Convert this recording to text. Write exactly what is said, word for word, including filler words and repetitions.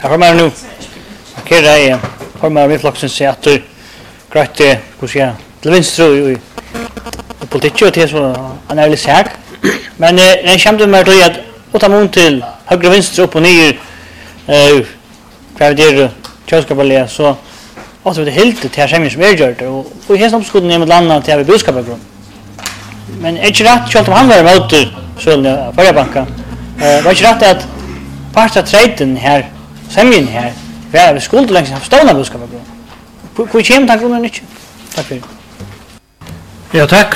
Jag kommer nu. Okej, det är formar med floxen så att du gröt hur ska jag till vänster i politik och det så analysera. Men den kommer med då att utan till höger vänster upp och ner eh kvar tjänskaballe så alltså det helt det här som är gjort och och här som skulle nämna landa till budskapet. Men är det rätt att han var emot så förra banken. Eh var det rätt att parta traden här semien här var vi skulle längs ha ståna budskapet. Hur kommer tankar om det? Tack för. Ja, tack.